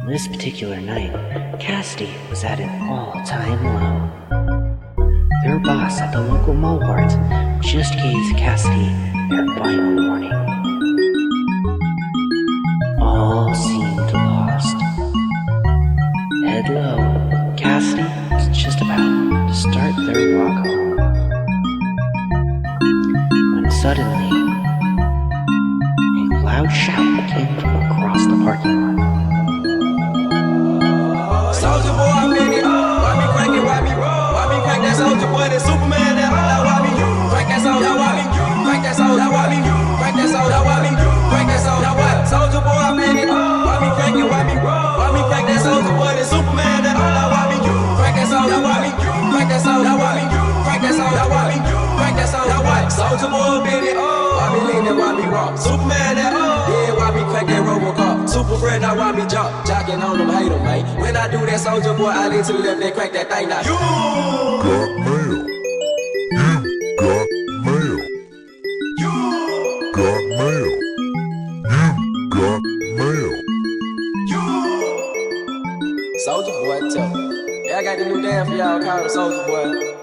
This particular night, Cassidy was at an all-time low. Their boss at the local Walmart just gave Cassidy their final warning. All seemed lost. Head low, Cassidy was just about to start their walk home, when suddenly a loud shout came from across the parking lot. Soldier boy, I'm in it. Why me crank it? Why me roll? Why me crank that soldier boy? That Superman, that all. Why me crank that soldier? Why me crank that soldier? Why me crank that soldier? Why me crank that soldier? What? Soldier boy, I'm in it. Why me crank it? Why me roll? Why me crank that soldier boy? That Superman, that all. Why me crank that soldier? Why me crank that soldier? Why me crank that soldier? Why me crank that soldier? What? Soldier boy, I'm in it. Why me leaning? Why me rock? Superman, that all. Yeah, why me crank that Robocop? Super friend, now why me jump? Jocking on them, hate them, mate. When I do that soldier boy, I lean to the left, then crank that thing now. You got mail. You got mail. You got mail. You got mail. You Soldier boy, tell me. Yeah, I got the new dance for y'all called the Soldier boy.